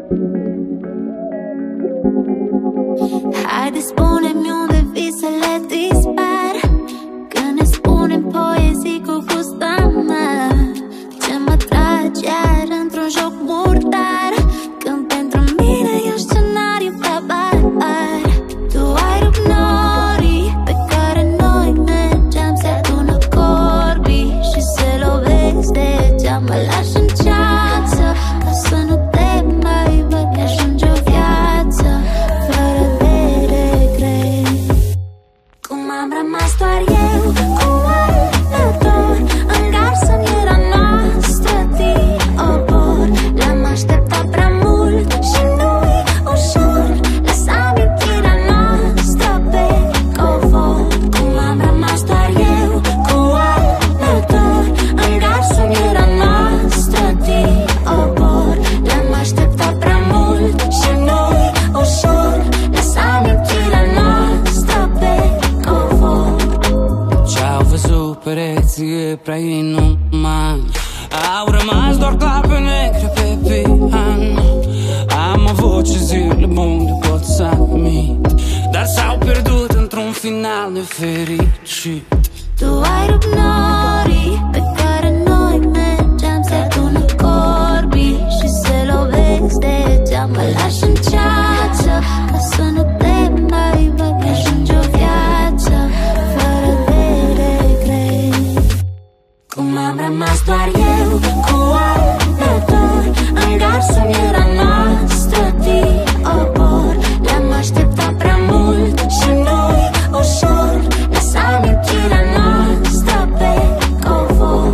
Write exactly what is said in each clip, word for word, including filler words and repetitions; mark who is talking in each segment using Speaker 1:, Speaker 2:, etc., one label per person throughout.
Speaker 1: Haide, spune-mi unde visele dispar când ne spunem poezii cu gust amar. Ce mă trage iar într-un joc murdar când pentru mine e un scenariu ca barbar. Tu ai rupt norii pe care noi mergeam, se adună corbii și se lovesc de geam. Mă lași în ceață ca să nu te mai văd, mi-ajunge o viață fără de regret. Cum am rămas doar eu cu al meu dor, în garsă-mi era noastră din obor. L-am așteptat prea mult și nu-i ușor, lăsa amintirea noastră pe covor. Cum am rămas doar eu cu al meu dor, în garsă-mi era noastră din obor. L-am așteptat prea mult și nu-i ușor, lăsa amintirea noastră pe covor.
Speaker 2: Ce-au văzut pereții e prea inuman, au rămas doar clape negre pe pian. Am avut și zile bune, pot să admit, dar s-au pierdut într-un final nefericit.
Speaker 1: Tu ai rupt norii pe care noi mergeam, se adună corbii și se lovesc de geam. Mă lași în ceață ca să nu te mai văd, mi-ajunge o viață fără de regret. Cum am rămas doar eu cu al meu dor, în garsă-mi era noastră din obor. Le-am așteptat prea mult și nu-i ușor, lăsa amintirea noastră pe covor.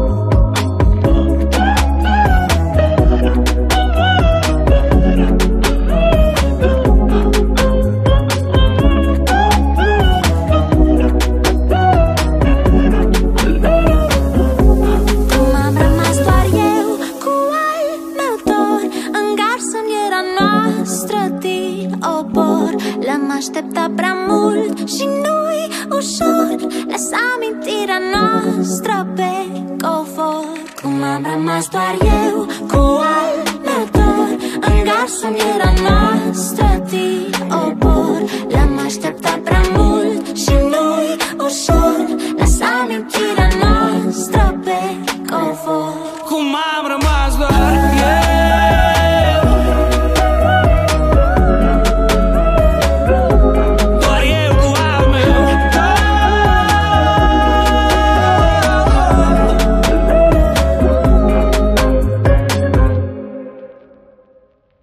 Speaker 1: Cum am rămas doar eu cu al meu dor, în garsă-mi era noastră din obor. Le-am așteptat prea mult și nu-i ușor, lăsa amintirea noastră pe covor. Cum am rămas doar eu cu al meu dor, în garsă-mi era noastră din obor. Le-am așteptat prea mult și nu-i ușor,